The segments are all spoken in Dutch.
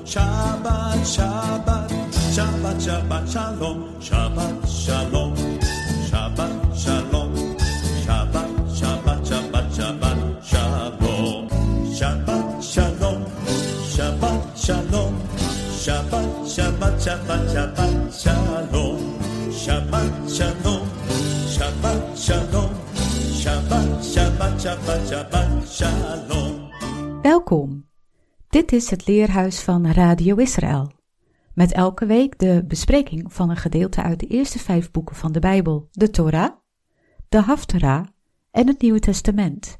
Shabbat, Shabbat, Shabbat, Shabbat, Shalom, Shabbat, Shalom, Shabbat, Shalom, Shabbat, Shabbat, Shabbat, Shabbat, Shalom, Shabbat, Shalom, Shabbat, Shalom, Shabbat, Shabbat, Shabbat, Shabbat, Shalom, Shabbat, Shalom, Shabbat, Shalom, Shabbat, Shabbat, Shabbat, Shabbat, Shalom. Welkom. Dit is het Leerhuis van Radio Israël. Met elke week de bespreking van een gedeelte uit de eerste 5 boeken van de Bijbel, de Torah, de Haftarah en het Nieuwe Testament.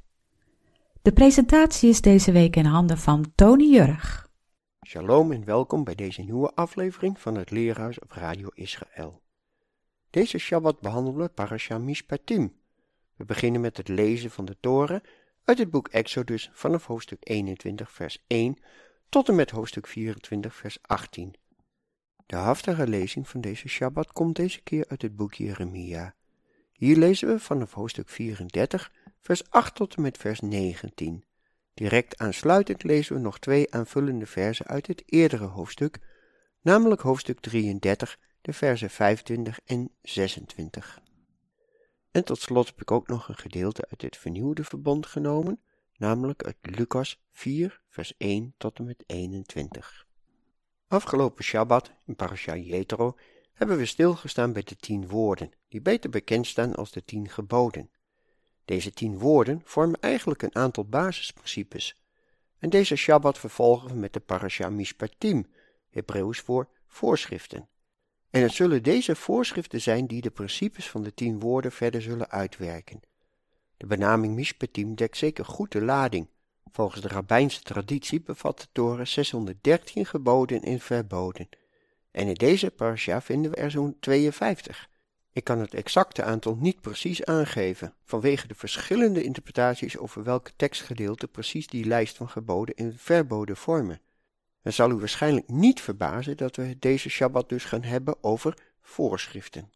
De presentatie is deze week in handen van Tony Jurg. Shalom en welkom bij deze nieuwe aflevering van het Leerhuis op Radio Israël. Deze Shabbat behandelen we Parasha Mishpatim. We beginnen met het lezen van de Torah uit het boek Exodus vanaf hoofdstuk 21 vers 1 tot en met hoofdstuk 24 vers 18. De Haftarah lezing van deze Shabbat komt deze keer uit het boek Jeremia. Hier lezen we vanaf hoofdstuk 34 vers 8 tot en met vers 19. Direct aansluitend lezen we nog 2 aanvullende verzen uit het eerdere hoofdstuk, namelijk hoofdstuk 33, de verzen 25 en 26. En tot slot heb ik ook nog een gedeelte uit het vernieuwde verbond genomen, namelijk uit Lucas 4, vers 1 tot en met 21. Afgelopen Shabbat in Parasha Jethro hebben we stilgestaan bij de 10 woorden, die beter bekend staan als de 10 geboden. Deze 10 woorden vormen eigenlijk een aantal basisprincipes. En deze Shabbat vervolgen we met de Parasha Mishpatim, Hebreeuws voor voorschriften. En het zullen deze voorschriften zijn die de principes van de 10 woorden verder zullen uitwerken. De benaming Mishpatim dekt zeker goed de lading. Volgens de rabbijnse traditie bevat de Torah 613 geboden en verboden. En in deze parasha vinden we er zo'n 52. Ik kan het exacte aantal niet precies aangeven, vanwege de verschillende interpretaties over welke tekstgedeelte precies die lijst van geboden en verboden vormen. Het zal u waarschijnlijk niet verbazen dat we deze Shabbat dus gaan hebben over voorschriften.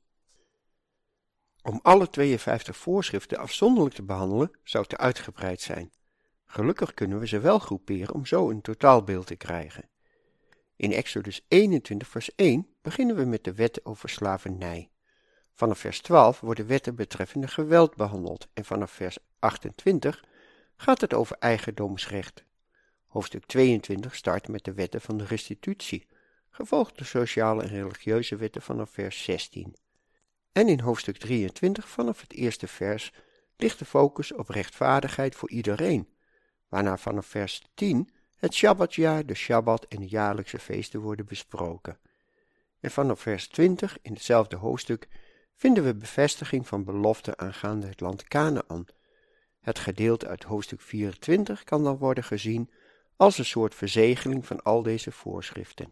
Om alle 52 voorschriften afzonderlijk te behandelen zou te uitgebreid zijn. Gelukkig kunnen we ze wel groeperen om zo een totaalbeeld te krijgen. In Exodus 21 vers 1 beginnen we met de wetten over slavernij. Vanaf vers 12 worden wetten betreffende geweld behandeld en vanaf vers 28 gaat het over eigendomsrecht. Hoofdstuk 22 start met de wetten van de restitutie, gevolgd door sociale en religieuze wetten vanaf vers 16. En in hoofdstuk 23 vanaf het eerste vers ligt de focus op rechtvaardigheid voor iedereen, waarna vanaf vers 10 het Shabbatjaar, de Shabbat en de jaarlijkse feesten worden besproken. En vanaf vers 20 in hetzelfde hoofdstuk vinden we bevestiging van beloften aangaande het land Kanaan. Het gedeelte uit hoofdstuk 24 kan dan worden gezien als een soort verzegeling van al deze voorschriften.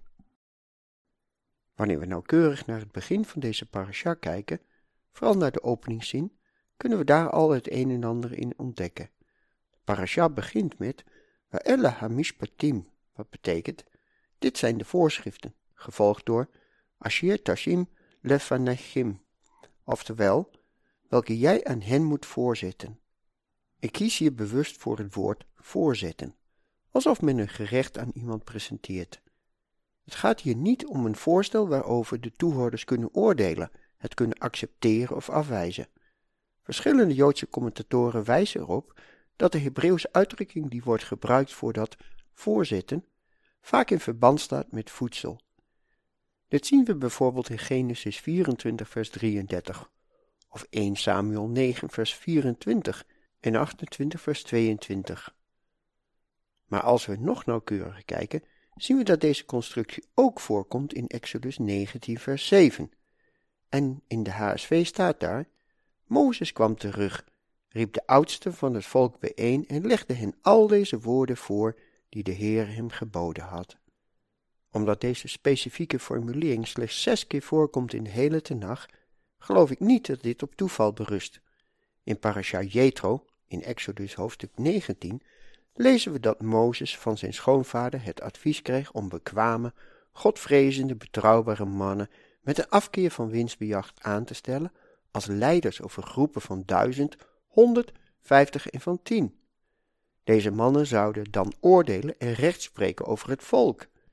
Wanneer we nauwkeurig naar het begin van deze parasha kijken, vooral naar de openingszin, kunnen we daar al het een en ander in ontdekken. De parasha begint met Wa'ela ha-mishpatim, wat betekent, dit zijn de voorschriften, gevolgd door Asher tashim lefanechim, oftewel, welke jij aan hen moet voorzetten. Ik kies hier bewust voor het woord voorzetten, alsof men een gerecht aan iemand presenteert. Het gaat hier niet om een voorstel waarover de toehoorders kunnen oordelen, het kunnen accepteren of afwijzen. Verschillende Joodse commentatoren wijzen erop dat de Hebreeuwse uitdrukking die wordt gebruikt voor dat voorzetten vaak in verband staat met voedsel. Dit zien we bijvoorbeeld in Genesis 24 vers 33 of 1 Samuel 9 vers 24 en 28 vers 22. Maar als we nog nauwkeuriger kijken, zien we dat deze constructie ook voorkomt in Exodus 19 vers 7. En in de HSV staat daar, Mozes kwam terug, riep de oudsten van het volk bijeen en legde hen al deze woorden voor die de Heer hem geboden had. Omdat deze specifieke formulering slechts 6 keer voorkomt in de hele Tenach, geloof ik niet dat dit op toeval berust. In Parasha Jethro, in Exodus hoofdstuk 19, lezen we dat Mozes van zijn schoonvader het advies kreeg om bekwame, godvrezende, betrouwbare mannen met een afkeer van winstbejag aan te stellen als leiders over groepen van 1000, 100, 50 en van 10. Deze mannen zouden dan oordelen en recht spreken over het volk.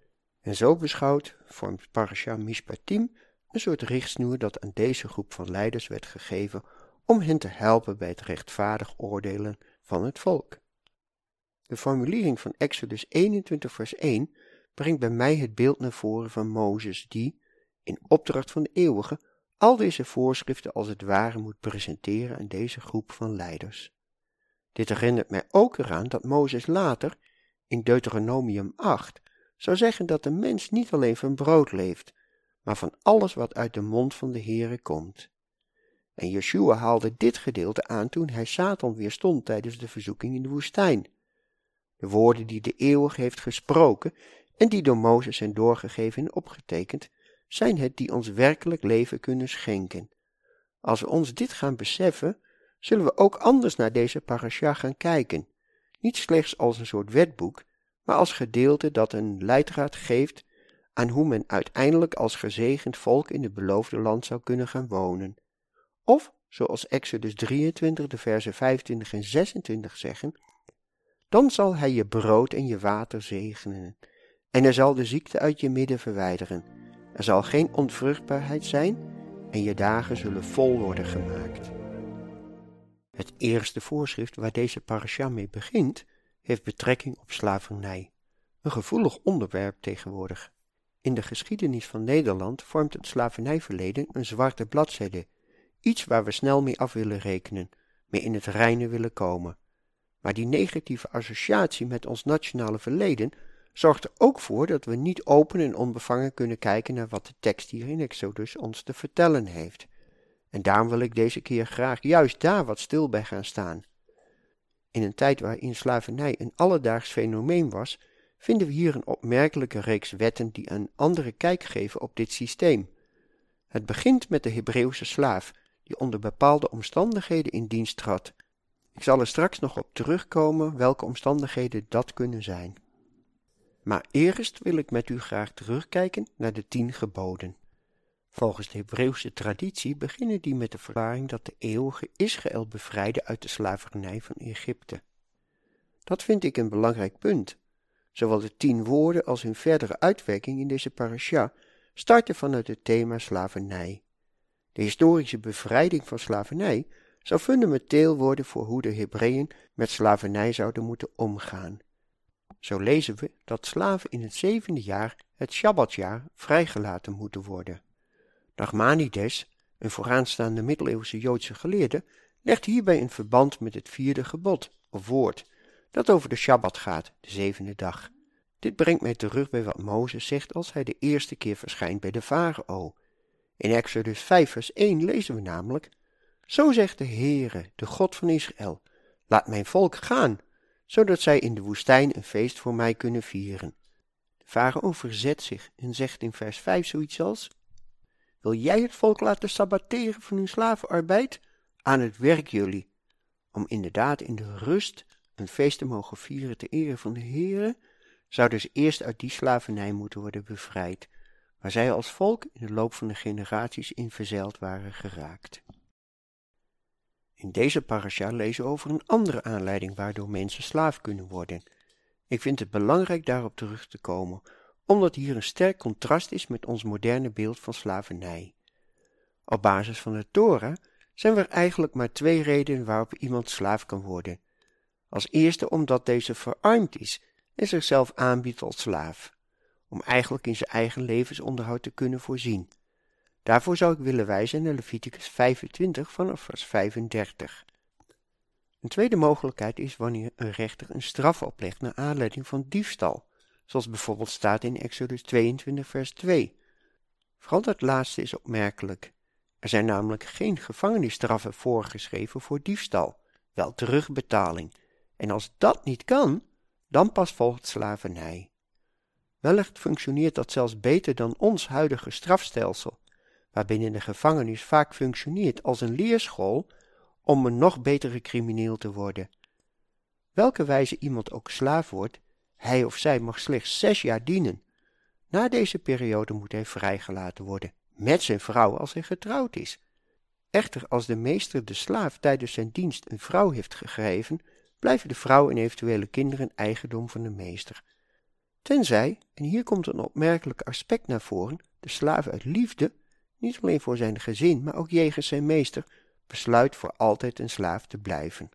En zo beschouwd vormt Parasha Mishpatim een soort richtsnoer dat aan deze groep van leiders werd gegeven om hen te helpen bij het rechtvaardig oordelen van het volk. De formulering van Exodus 21 vers 1 brengt bij mij het beeld naar voren van Mozes die, in opdracht van de Eeuwige, al deze voorschriften als het ware moet presenteren aan deze groep van leiders. Dit herinnert mij ook eraan dat Mozes later, in Deuteronomium 8, zou zeggen dat de mens niet alleen van brood leeft, maar van alles wat uit de mond van de Heere komt. En Yeshua haalde dit gedeelte aan toen hij Satan weerstond tijdens de verzoeking in de woestijn. De woorden die de Eeuwige heeft gesproken en die door Mozes zijn doorgegeven en opgetekend, zijn het die ons werkelijk leven kunnen schenken. Als we ons dit gaan beseffen, zullen we ook anders naar deze parasha gaan kijken, niet slechts als een soort wetboek, maar als gedeelte dat een leidraad geeft aan hoe men uiteindelijk als gezegend volk in het beloofde land zou kunnen gaan wonen. Of, zoals Exodus 23, de versen 25 en 26 zeggen, dan zal hij je brood en je water zegenen, en er zal de ziekte uit je midden verwijderen. Er zal geen onvruchtbaarheid zijn, en je dagen zullen vol worden gemaakt. Het eerste voorschrift waar deze parasha mee begint, heeft betrekking op slavernij, een gevoelig onderwerp tegenwoordig. In de geschiedenis van Nederland vormt het slavernijverleden een zwarte bladzijde, iets waar we snel mee af willen rekenen, mee in het reine willen komen. Maar die negatieve associatie met ons nationale verleden zorgt er ook voor dat we niet open en onbevangen kunnen kijken naar wat de tekst hier in Exodus ons te vertellen heeft. En daarom wil ik deze keer graag juist daar wat stil bij gaan staan. In een tijd waarin slavernij een alledaags fenomeen was, vinden we hier een opmerkelijke reeks wetten die een andere kijk geven op dit systeem. Het begint met de Hebreeuwse slaaf, die onder bepaalde omstandigheden in dienst trad. Ik zal er straks nog op terugkomen welke omstandigheden dat kunnen zijn. Maar eerst wil ik met u graag terugkijken naar de 10 geboden. Volgens de Hebreeuwse traditie beginnen die met de verklaring dat de Eeuwige Israël bevrijdde uit de slavernij van Egypte. Dat vind ik een belangrijk punt. Zowel de 10 woorden als hun verdere uitwerking in deze parasha starten vanuit het thema slavernij. De historische bevrijding van slavernij zou fundamenteel worden voor hoe de Hebreeën met slavernij zouden moeten omgaan. Zo lezen we dat slaven in het 7e jaar, het Shabbatjaar, vrijgelaten moeten worden. Nachmanides, een vooraanstaande middeleeuwse Joodse geleerde, legt hierbij een verband met het 4e gebod, of woord, dat over de Shabbat gaat, de 7e dag. Dit brengt mij terug bij wat Mozes zegt als hij de eerste keer verschijnt bij de farao. In Exodus 5 vers 1 lezen we namelijk: Zo zegt de Heere, de God van Israël, laat mijn volk gaan, zodat zij in de woestijn een feest voor mij kunnen vieren. De farao verzet zich en zegt in vers 5 zoiets als: Wil jij het volk laten sabbateren van hun slavenarbeid? Aan het werk jullie, om inderdaad in de rust een feest te mogen vieren ter ere van de Heere, zouden ze eerst uit die slavernij moeten worden bevrijd, waar zij als volk in de loop van de generaties in verzeild waren geraakt. In deze parasha lezen we over een andere aanleiding waardoor mensen slaaf kunnen worden. Ik vind het belangrijk daarop terug te komen, omdat hier een sterk contrast is met ons moderne beeld van slavernij. Op basis van de Torah zijn er eigenlijk maar 2 redenen waarop iemand slaaf kan worden. Als eerste omdat deze verarmd is en zichzelf aanbiedt als slaaf, om eigenlijk in zijn eigen levensonderhoud te kunnen voorzien. Daarvoor zou ik willen wijzen naar Leviticus 25 vanaf vers 35. Een tweede mogelijkheid is wanneer een rechter een straf oplegt naar aanleiding van diefstal, zoals bijvoorbeeld staat in Exodus 22 vers 2. Vooral dat laatste is opmerkelijk. Er zijn namelijk geen gevangenisstraffen voorgeschreven voor diefstal, wel terugbetaling. En als dat niet kan, dan pas volgt slavernij. Wellicht functioneert dat zelfs beter dan ons huidige strafstelsel, waarbinnen de gevangenis vaak functioneert als een leerschool om een nog betere crimineel te worden. Welke wijze iemand ook slaaf wordt, hij of zij mag slechts 6 jaar dienen. Na deze periode moet hij vrijgelaten worden, met zijn vrouw als hij getrouwd is. Echter, als de meester de slaaf tijdens zijn dienst een vrouw heeft gegeven, blijven de vrouw en eventuele kinderen eigendom van de meester. Tenzij, en hier komt een opmerkelijk aspect naar voren, de slaaf uit liefde, niet alleen voor zijn gezin, maar ook jegens zijn meester, besluit voor altijd een slaaf te blijven.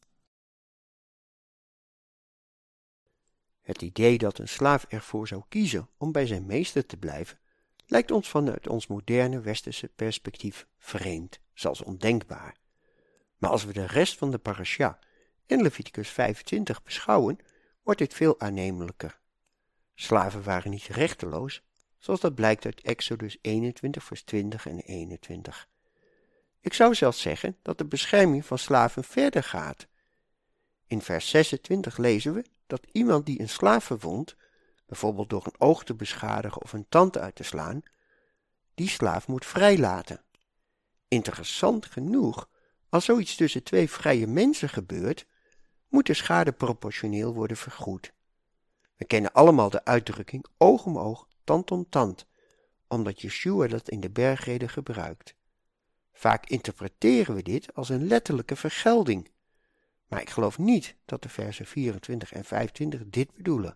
Het idee dat een slaaf ervoor zou kiezen om bij zijn meester te blijven, lijkt ons vanuit ons moderne westerse perspectief vreemd, zelfs ondenkbaar. Maar als we de rest van de parasha en Leviticus 25 beschouwen, wordt dit veel aannemelijker. Slaven waren niet rechteloos, zoals dat blijkt uit Exodus 21 vers 20 en 21. Ik zou zelfs zeggen dat de bescherming van slaven verder gaat. In vers 26 lezen we dat iemand die een slaaf verwondt, bijvoorbeeld door een oog te beschadigen of een tand uit te slaan, die slaaf moet vrijlaten. Interessant genoeg, als zoiets tussen twee vrije mensen gebeurt, moet de schade proportioneel worden vergoed. We kennen allemaal de uitdrukking oog om oog, tand om tand, omdat Yeshua dat in de bergreden gebruikt. Vaak interpreteren we dit als een letterlijke vergelding, maar ik geloof niet dat de versen 24 en 25 dit bedoelen.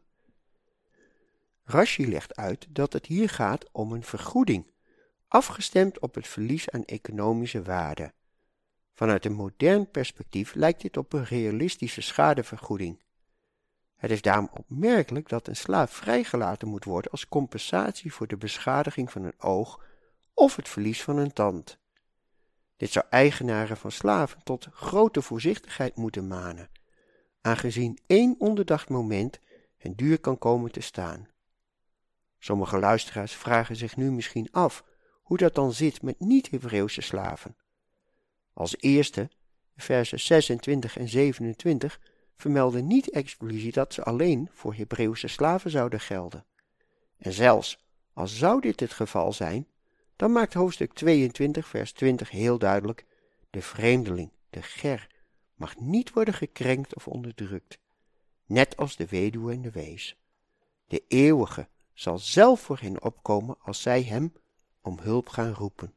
Rashi legt uit dat het hier gaat om een vergoeding, afgestemd op het verlies aan economische waarde. Vanuit een modern perspectief lijkt dit op een realistische schadevergoeding. Het is daarom opmerkelijk dat een slaaf vrijgelaten moet worden als compensatie voor de beschadiging van een oog of het verlies van een tand. Dit zou eigenaren van slaven tot grote voorzichtigheid moeten manen, aangezien één onderdacht moment hen duur kan komen te staan. Sommige luisteraars vragen zich nu misschien af hoe dat dan zit met niet-Hebreeuwse slaven. Als eerste, versen 26 en 27 vermelden niet expliciet dat ze alleen voor Hebreeuwse slaven zouden gelden. En zelfs als zou dit het geval zijn, dan maakt hoofdstuk 22 vers 20 heel duidelijk: de vreemdeling, de ger, mag niet worden gekrenkt of onderdrukt, net als de weduwe en de wees. De eeuwige zal zelf voor hen opkomen als zij hem om hulp gaan roepen.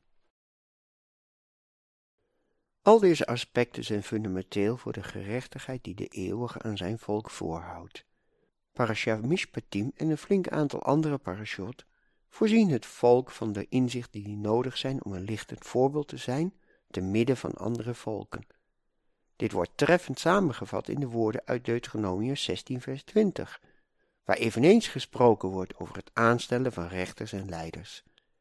Al deze aspecten zijn fundamenteel voor de gerechtigheid die de eeuwige aan zijn volk voorhoudt. Parasha Mishpatim en een flink aantal andere parashot voorzien het volk van de inzichten die nodig zijn om een lichtend voorbeeld te zijn te midden van andere volken. Dit wordt treffend samengevat in de woorden uit Deuteronomium 16 vers 20, waar eveneens gesproken wordt over het aanstellen van rechters en leiders.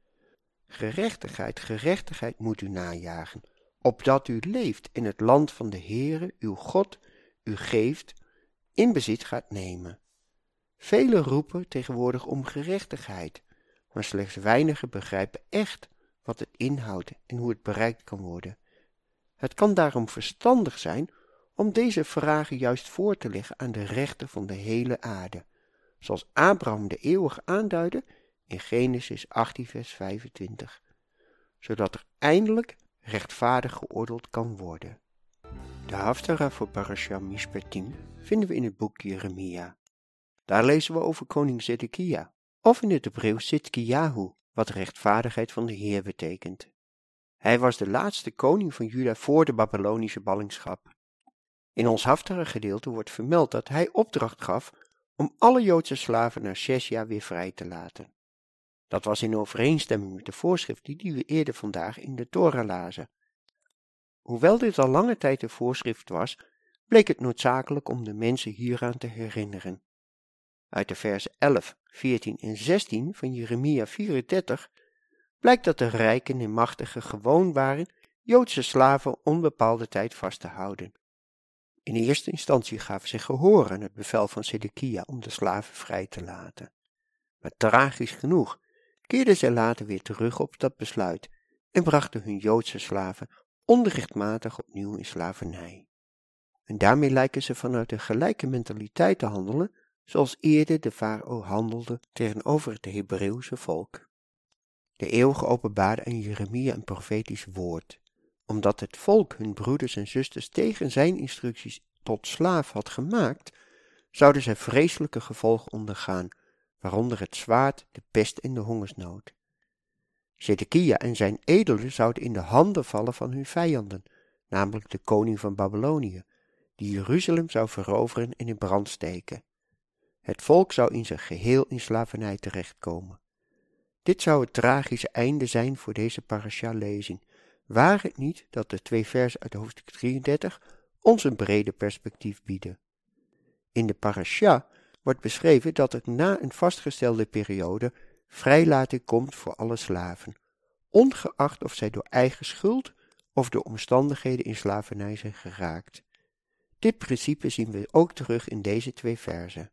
Gerechtigheid moet u najagen, opdat u leeft in het land van de Heere, uw God, u geeft, in bezit gaat nemen. Velen roepen tegenwoordig om gerechtigheid, maar slechts weinigen begrijpen echt wat het inhoudt en hoe het bereikt kan worden. Het kan daarom verstandig zijn om deze vragen juist voor te leggen aan de rechter van de hele aarde, zoals Abraham de eeuwige aanduidde in Genesis 18 vers 25, zodat er eindelijk rechtvaardig geoordeeld kan worden. De Haftara voor Parasha Mishpatim vinden we in het boek Jeremia. Daar lezen we over koning Zedekia, of in het Hebreeuws Zidkiyahu, wat rechtvaardigheid van de Heer betekent. Hij was de laatste koning van Juda voor de Babylonische ballingschap. In ons Haftara gedeelte wordt vermeld dat hij opdracht gaf om alle Joodse slaven na 6 jaar weer vrij te laten. Dat was in overeenstemming met de voorschriften die we eerder vandaag in de Torah lazen. Hoewel dit al lange tijd een voorschrift was, bleek het noodzakelijk om de mensen hieraan te herinneren. Uit de versen 11, 14 en 16 van Jeremia 34 blijkt dat de rijken en machtigen gewoon waren Joodse slaven onbepaalde tijd vast te houden. In eerste instantie gaven ze gehoor aan het bevel van Zedekia om de slaven vrij te laten. Maar tragisch genoeg keerden zij later weer terug op dat besluit en brachten hun Joodse slaven onrechtmatig opnieuw in slavernij. En daarmee lijken ze vanuit een gelijke mentaliteit te handelen, zoals eerder de farao handelde tegenover het Hebreeuwse volk. De eeuwige openbaarde aan Jeremia een profetisch woord. Omdat het volk hun broeders en zusters tegen zijn instructies tot slaaf had gemaakt, zouden zij vreselijke gevolgen ondergaan, waaronder het zwaard, de pest en de hongersnood. Zedekia en zijn edelen zouden in de handen vallen van hun vijanden, namelijk de koning van Babylonië, die Jeruzalem zou veroveren en in brand steken. Het volk zou in zijn geheel in slavernij terechtkomen. Dit zou het tragische einde zijn voor deze parasha-lezing, waar het niet dat de 2 versen uit hoofdstuk 33 ons een breder perspectief bieden. In de parasha wordt beschreven dat er na een vastgestelde periode vrijlating komt voor alle slaven, ongeacht of zij door eigen schuld of door omstandigheden in slavernij zijn geraakt. Dit principe zien we ook terug in deze 2 versen.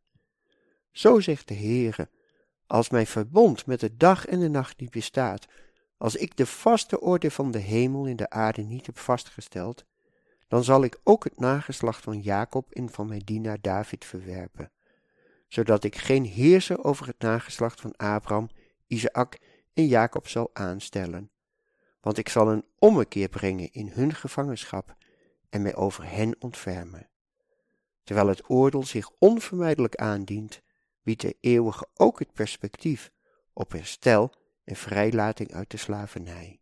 Zo zegt de Heere: als mijn verbond met de dag en de nacht niet bestaat, als ik de vaste orde van de hemel en de aarde niet heb vastgesteld, dan zal ik ook het nageslacht van Jacob en van mijn dienaar David verwerpen, zodat ik geen heerser over het nageslacht van Abraham, Isaak en Jacob zal aanstellen. Want ik zal een ommekeer brengen in hun gevangenschap en mij over hen ontfermen. Terwijl het oordeel zich onvermijdelijk aandient, biedt de eeuwige ook het perspectief op herstel en vrijlating uit de slavernij.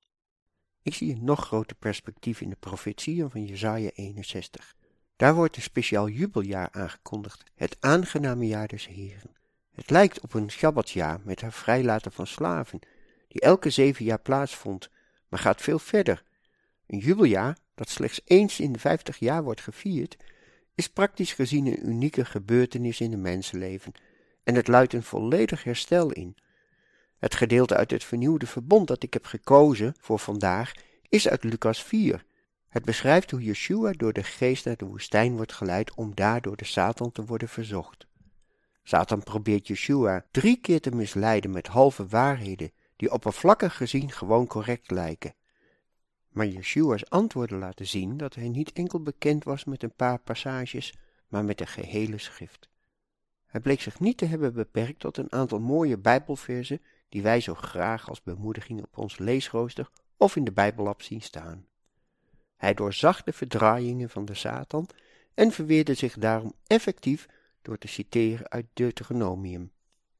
Ik zie een nog groter perspectief in de profetieën van Jesaja 61. Daar wordt een speciaal jubeljaar aangekondigd, het aangename jaar des Heeren. Het lijkt op een Shabbatsjaar met haar vrijlaten van slaven, die elke 7 jaar plaatsvond, maar gaat veel verder. Een jubeljaar, dat slechts eens in de 50 jaar wordt gevierd, is praktisch gezien een unieke gebeurtenis in het mensenleven en het luidt een volledig herstel in. Het gedeelte uit het vernieuwde verbond dat ik heb gekozen voor vandaag is uit Lucas 4. Het beschrijft hoe Yeshua door de geest naar de woestijn wordt geleid om daar door de Satan te worden verzocht. Satan probeert Yeshua 3 keer te misleiden met halve waarheden die oppervlakkig gezien gewoon correct lijken. Maar Yeshua's antwoorden laten zien dat hij niet enkel bekend was met een paar passages, maar met de gehele schrift. Hij bleek zich niet te hebben beperkt tot een aantal mooie Bijbelverzen die wij zo graag als bemoediging op ons leesrooster of in de Bijbellab zien staan. Hij doorzag de verdraaiingen van de Satan en verweerde zich daarom effectief door te citeren uit Deuteronomium.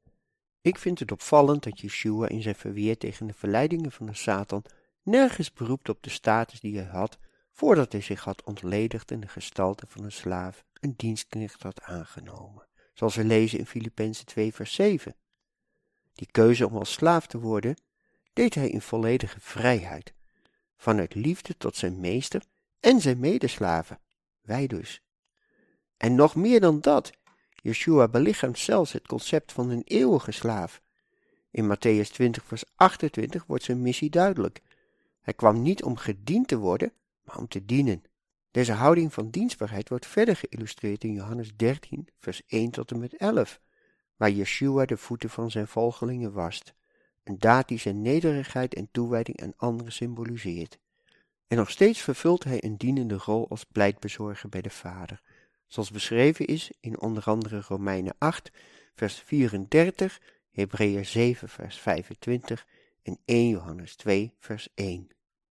Ik vind het opvallend dat Yeshua in zijn verweer tegen de verleidingen van de Satan nergens beroept op de status die hij had voordat hij zich had ontledigd in de gestalte van een slaaf, een dienstknecht had aangenomen, zoals we lezen in Filippenzen 2 vers 7. Die keuze om als slaaf te worden, deed hij in volledige vrijheid, vanuit liefde tot zijn meester en zijn medeslaven, wij dus. En nog meer dan dat, Yeshua belichaamt zelfs het concept van een eeuwige slaaf. In Matthäus 20 vers 28 wordt zijn missie duidelijk. Hij kwam niet om gediend te worden, maar om te dienen. Deze houding van dienstbaarheid wordt verder geïllustreerd in Johannes 13 vers 1 tot en met 11, waar Yeshua de voeten van zijn volgelingen wast, een daad die zijn nederigheid en toewijding aan anderen symboliseert. En nog steeds vervult hij een dienende rol als pleitbezorger bij de Vader, zoals beschreven is in onder andere Romeinen 8 vers 34, Hebreeën 7 vers 25 en 1 Johannes 2 vers 1.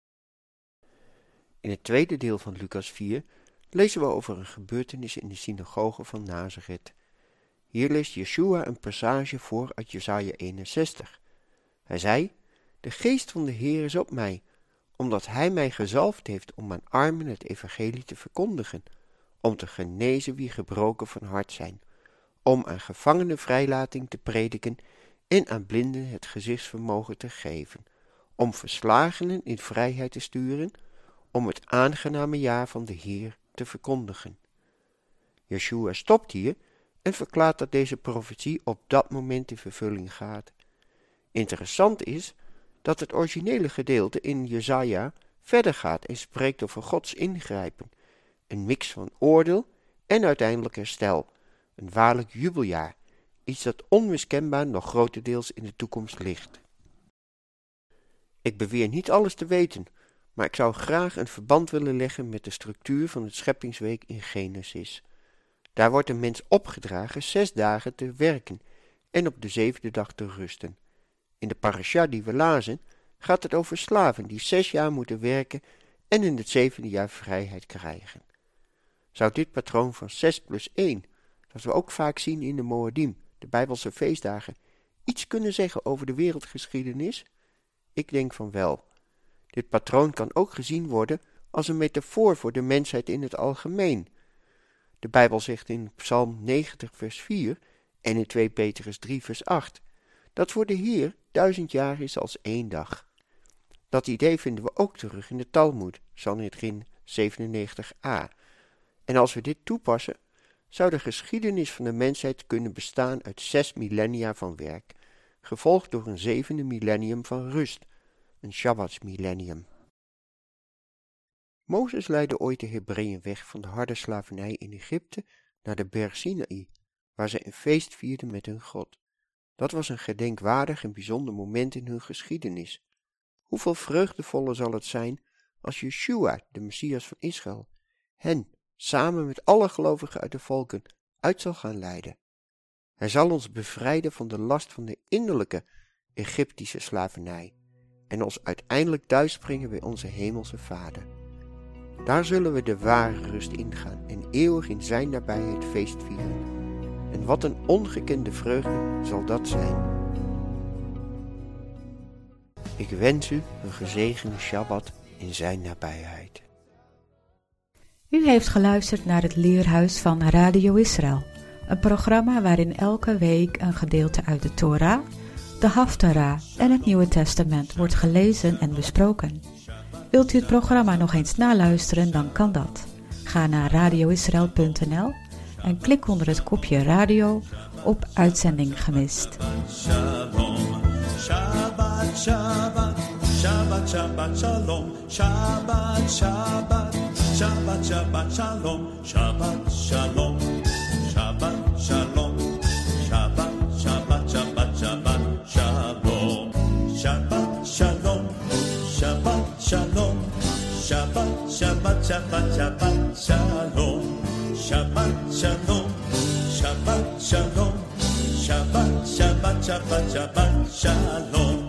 In het tweede deel van Lucas 4 lezen we over een gebeurtenis in de synagoge van Nazareth. Hier leest Yeshua een passage voor uit Jesaja 61. Hij zei: de geest van de Heer is op mij, omdat hij mij gezalfd heeft om aan armen het evangelie te verkondigen, om te genezen wie gebroken van hart zijn, om aan gevangenen vrijlating te prediken en aan blinden het gezichtsvermogen te geven, om verslagenen in vrijheid te sturen, om het aangename jaar van de Heer te verkondigen. Yeshua stopt hier en verklaart dat deze profetie op dat moment in vervulling gaat. Interessant is dat het originele gedeelte in Jesaja verder gaat en spreekt over Gods ingrijpen, een mix van oordeel en uiteindelijk herstel, een waarlijk jubeljaar, iets dat onmiskenbaar nog grotendeels in de toekomst ligt. Ik beweer niet alles te weten, maar ik zou graag een verband willen leggen met de structuur van het scheppingsweek in Genesis. Daar wordt een mens opgedragen 6 dagen te werken en op de 7e dag te rusten. In de parasha die we lazen gaat het over slaven die 6 jaar moeten werken en in het 7e jaar vrijheid krijgen. Zou dit patroon van 6 plus 1, dat we ook vaak zien in de Moedim, de Bijbelse feestdagen, iets kunnen zeggen over de wereldgeschiedenis? Ik denk van wel. Dit patroon kan ook gezien worden als een metafoor voor de mensheid in het algemeen. De Bijbel zegt in Psalm 90 vers 4 en in 2 Petrus 3 vers 8 dat voor de Heer 1000 jaar is als 1 dag. Dat idee vinden we ook terug in de Talmoed, Sanhedrin 97a. En als we dit toepassen, zou de geschiedenis van de mensheid kunnen bestaan uit 6 millennia van werk, gevolgd door een 7e millennium van rust, een Shabbatsmillennium. Mozes leidde ooit de Hebreeën weg van de harde slavernij in Egypte naar de berg Sinaï, waar zij een feest vierden met hun God. Dat was een gedenkwaardig en bijzonder moment in hun geschiedenis. Hoeveel vreugdevoller zal het zijn als Yeshua, de Messias van Israël, hen, samen met alle gelovigen uit de volken, uit zal gaan leiden. Hij zal ons bevrijden van de last van de innerlijke Egyptische slavernij en ons uiteindelijk thuisbrengen bij onze hemelse Vader. Daar zullen we de ware rust ingaan en eeuwig in zijn nabijheid feest vieren. En wat een ongekende vreugde zal dat zijn. Ik wens u een gezegende Shabbat in zijn nabijheid. U heeft geluisterd naar het Leerhuis van Radio Israël, een programma waarin elke week een gedeelte uit de Torah, de Haftarah en het Nieuwe Testament wordt gelezen en besproken. Wilt u het programma nog eens naluisteren, dan kan dat. Ga naar radioisrael.nl en klik onder het kopje radio op uitzending gemist. Shalom, Shabbat, Shabbat, Shabbat, Shabbat, Shalom, Shabbat, Shabbat, Shabbat, Shabbat, Shalom, Shabbat, Shalom, Shabbat, Shalom, Shabbat, Shabbat, Shabbat, Shabbat, Shalom, Shabbat, Shalom, Shabbat, Shalom, Shabbat, Shabbat, Shabbat, Shabbat, Shalom, Shabbat, Shalom, Shabbat, Shalom, Shabbat, Shabbat, Shabbat, Shabbat, Shalom.